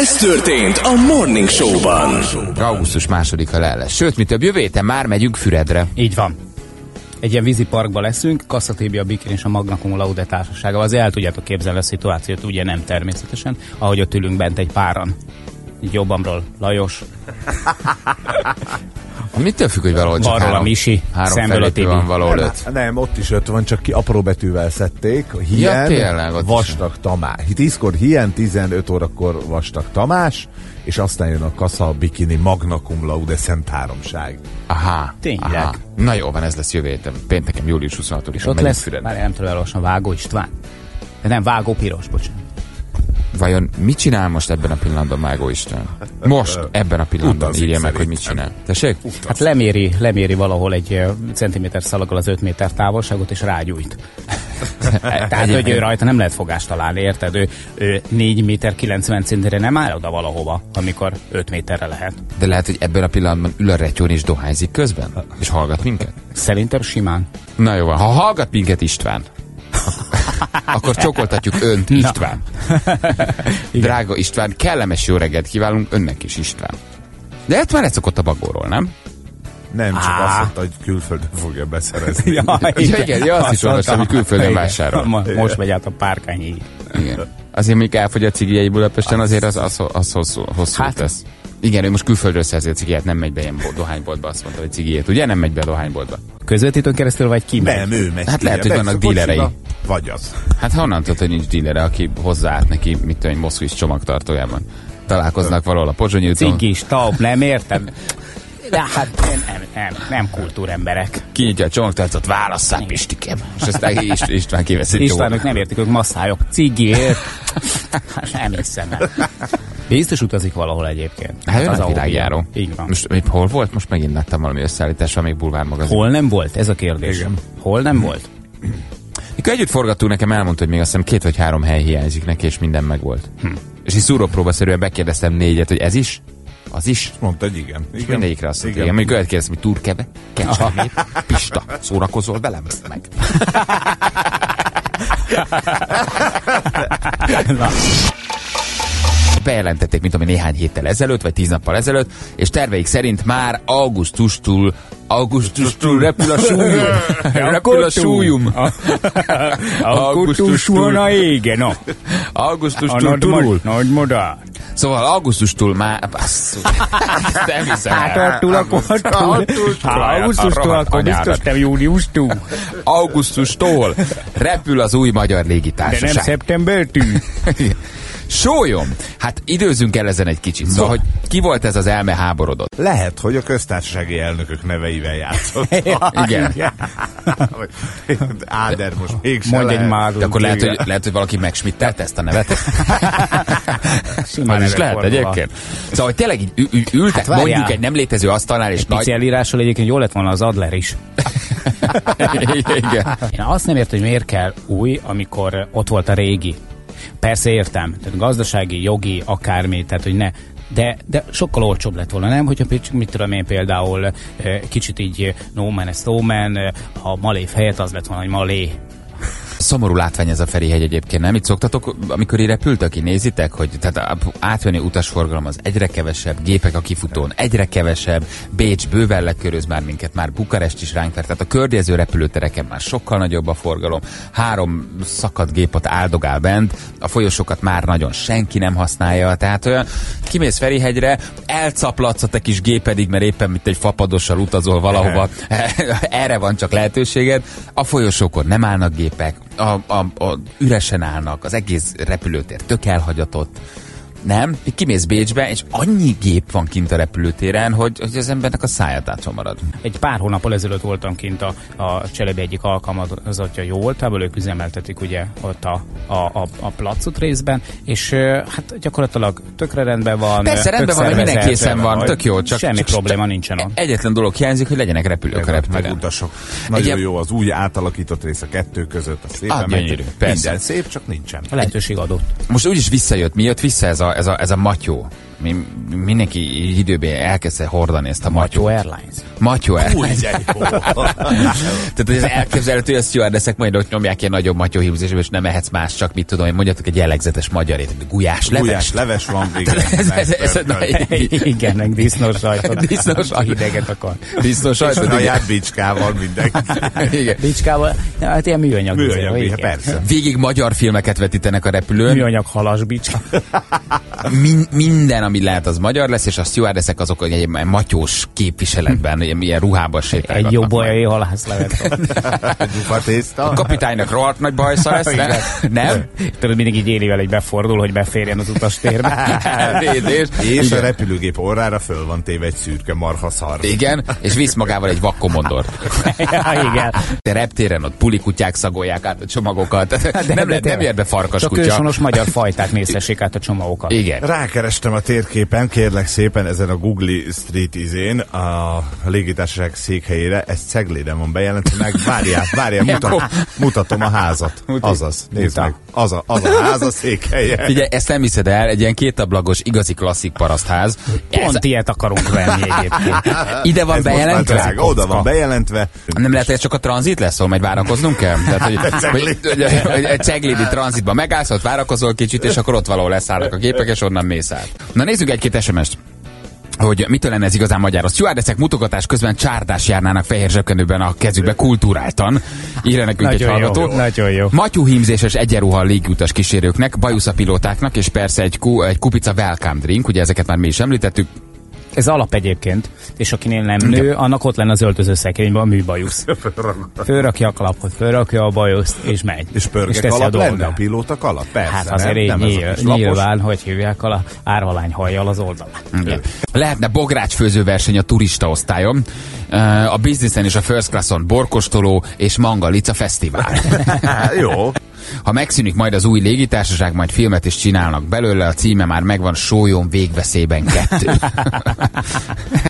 Ez történt a Morning Show-ban. Augusztus 2-a le lesz. Sőt, mi több, jövő héten már megyünk Füredre. Így van. Egy ilyen víziparkban leszünk, Cassatébia Bikini és a Magna Cum Laude társasággal. Azért el tudjátok képzelni a szituációt, ugye nem természetesen, ahogy ott ülünk bent egy páran. Így jobbamról Lajos. Mitől függ, hogy valahol csak balról a Misi, szemből a Tibi. Van valahol 5. Nem, ott is 5 van, csak ki apró betűvel szedték. Hien, tényleg, Vastag Tamás. 10-kor Hien, 15 órakor Vastag Tamás, és aztán jön a Kassa Bikini Magna Cum Laude Szent Háromság. Aha. Tényleg. Aha. Na jó, van, ez lesz jövő héten. Pénteken, július 26-on is. Ott lesz, már nem tudom elolvasni, Vágó István. De nem, Vágó Piros, bocsánat. Vajon mit csinál most ebben a pillanatban Vágó István? Most, ebben a pillanatban írja meg, hogy mit csinál. Tessék? Hát leméri valahol egy centiméter szalaggal az 5 méter távolságot, és rágyújt. Tehát, hogy ő rajta nem lehet fogást találni, érted? Ő 4 méter 90 centire nem áll oda valahova, amikor 5 méterre lehet. De lehet, hogy ebben a pillanatban ül a rettyón és dohányzik közben? És hallgat minket? Szerintem simán. Na jó van, ha hallgat minket István, akkor csokoltatjuk önt, István. Drága István, kellemes jó reggelt kívánunk önnek is, István. De hát már szokott a bagóról, nem? Nem, csak azt mondta, hogy külföldön fogja beszerezni. Igen, azt is olvastam, hogy külföldön vásárol. Most megy át a Párkányig. Igen. Azért, még elfogy a cigiei Budapesten, azért az hosszú tesz. Igen, ő most külföldről szerzi a cigiját, nem megy be ilyen dohányboltba, azt mondta, hogy cigijét. Ugye nem megy be a dohányboltba? Közvetítőn keresztül vagy ki megy? Nem, ő megy. Hát lehet, hogy vannak dílerei. Vagy az. Hát honnan tudod, hogy nincs dílere, aki hozzáállt neki, mit tudom, egy moszkvis csomagtartójában. Találkoznak valahol a Pozsonyi úton. Cigis, taup, nem értem. De hát nem kultúremberek. Kinyitja a csomagtartót, válasszál, Pistikem. És aztán István kiveszi egy Istvánok nem értik, ők masszályok. Cigiért. Nem hiszem el. Biztos utazik valahol egyébként. Hát az a világjáró. Így van. Most hol volt? Most megint láttam valami összeállításra, még bulvármagazin. Hol nem volt? Ez a kérdés. Igen. Hol nem volt? Mikor együtt forgattunk, nekem elmondta, hogy még azt hiszem 2 vagy 3 hely hiányzik neki, és minden megvolt. És így szúrópróbaszerűen megkérdeztem 4-et, hogy ez is? Az is? Mondta, hogy igen. Mindegyikre azt mondta, igen. Amikor kérdeztem, hogy Turkeve, Kecskemér, Pista, szórakozol velem? Meg. Na. Bejelentették, mint ami néhány héttel ezelőtt, vagy 10 nappal ezelőtt, és terveik szerint már augusztustól repül a súlyum. Repül a súlyum. Augusztustól a ége, no. Augusztustól turul. Nagy modell. Szóval augusztustól már... Nem hiszem el. Hát augusztustól, akkor biztos nem júliustól. Augusztustól repül az új magyar De légitársaság. nem szeptembertől. Sólyom! Hát időzzünk el ezen egy kicsit. Szóval, hogy ki volt ez az elmeháborodott? Lehet, hogy a köztársasági elnökök neveivel játszott. Igen. Áder most mégsem Mondj egy lehet. már. De akkor lehet, hogy valaki megsmittelte ezt a nevet. Simán Az is lehet előfordul. egyébként. Szóval, hogy tényleg így ültek Hát várjál. mondjuk egy nem létező asztalnál, és Egy pici elírással egyébként jól lett volna az Adler is. Igen. Én azt nem értem, hogy miért kell új, amikor ott volt a régi. Persze értem, tehát gazdasági, jogi, akármi, tehát hogy ne. De sokkal olcsóbb lett volna, nem? Hogyha mit tudom én például kicsit így no man is no man, a Malév helyett az lett volna, hogy Malé. Szomorú látvány ez a Ferihegy egyébként, nem? Itt szoktatok, amikor így repültök, így nézitek, hogy tehát átvenni utasforgalom az egyre kevesebb, gépek a kifutón egyre kevesebb, Bécs bőven leköröz már minket, már Bukarest is ránk ver, tehát a környező repülőtereken már sokkal nagyobb a forgalom, 3 szakadt gép ott áldogál bent, a folyosókat már nagyon senki nem használja, tehát olyan kimész Ferihegyre, elcaplatsz a te kis gépedig, mert éppen mint egy fapadossal utazol valahova, erre van csak lehetőséged, a folyosókon nem állnak gépek, a üresen állnak, az egész repülőtér tök elhagyatott. Nem? Kimész Bécsbe, és annyi gép van kint a repülőtéren, hogy az embernek a száját átva marad. Egy pár hónappal ezelőtt voltam kint a Cselebi egyik alkalmazottja jó voltából, ők üzemeltetik ugye ott a placot részben, és hát gyakorlatilag tökre rendben van. Persze rendben van, minden készen van, tök jó. Semmi probléma nincsen ott. Egyetlen dolog hiányzik, hogy legyenek repülők a reptéren. Megutasok. Nagyon jó az új átalakított rész a 2 között. Az szépen gyönyörű, persze. Minden szép, csak nincsen. A lehetőség adott. Most úgyis visszajött. Mi jött vissza ez a Matyó? mindenki így időben elkezdte hordani ezt a Matyó matyót. Airlines. Matyó Airlines. Tehát ez elképzelhető, hogy a stewardessek majd ott nyomják ilyen nagyobb matyóhímzésbe, és nem ehetsz más, csak mit tudom, hogy mondjatok egy jellegzetes magyarét, gulyás leves. Gulyás leves van, Igen, meg disznós sajtot. Disznós sajtot. Hideget akar. Disznós sajtot. Saját bicskával mindenki. Igen. Bicskával, hát ilyen műanyag. Műanyag, igen. persze. Végig magyar filmeket vetítenek a repülőn. Műanyag halas bicska. Minden, ami lehet, az magyar lesz, és a stewardessek azok egy matyós képviseletben, ilyen ruhában sétálgatnak. Egy jó bolyai halászlevet. Gyufatészta. A kapitánynak rohadt nagy bajsza lesz, nem? Tudod, mindig így élivel egy befordul, hogy beférjen az utastérbe. És a repülőgép orrára föl van téve egy szürke marhaszar. Igen, és visz magával egy vakkomondort. Ja, igen. De reptéren ott pulikutyák szagolják át a csomagokat. Nem ér be Csak farkaskutya. őshonos magyar fajták nézhessék át a csomagokat. Igen. Rákerestem a térképen, kérlek szépen, ezen a Google Street izén, a légitársaság székhelyére, ez Cegléden van bejelentve, meg várjál, mutatom a házat. Azaz, nézd meg, az a ház a székhelye. Figyelj, ezt nem hiszed el, egy ilyen kétablagos, igazi klasszik parasztház. Pont ilyet akarunk venni egyébként. Ide van Ez most már bejelentve? drága, oda van bejelentve. Nem lehet, hogy ez csak a tranzit lesz, ahol majd várakoznunk kell? Tehát, hogy egy ceglédi tranzitban megállsz, ott várakozol kicsit, és akkor ott valahol leszállnak a gépek, és onnan mész át. Na nézzük egy-két SMS-t, hogy mitől lenne ez igazán magyar. A stewardessek mutogatás közben csárdás járnának fehér zsebkenőben a kezükbe kultúráltan. Írja nekünk egy hallgató. Nagyon jó. Matyúhímzéses egyenruha a légiutas kísérőknek, bajuszapilótáknak, és persze egy kupica welcome drink, ugye ezeket már mi is említettük. Ez alap egyébként, és akinél nem nő, annak ott lenne az öltöző szekrényben a műbajusz. Fölrakja a kalapot, fölrakja a bajuszt, és megy. És pörge teszi kalap lenne dolgát. a pilóta kalap? Persze, Hát azért így nem ez a kis lapos. nyilván, hogy hívják a árvalány hajjal az oldalán. Igen. Lehetne bográcsfőző verseny a turista osztályon, a businessen és a first classon borkostoló és mangalica fesztivál. Jó. Ha megszűnik majd az új légitársaság, majd filmet is csinálnak belőle, a címe már megvan, Sólyom végveszélyben 2.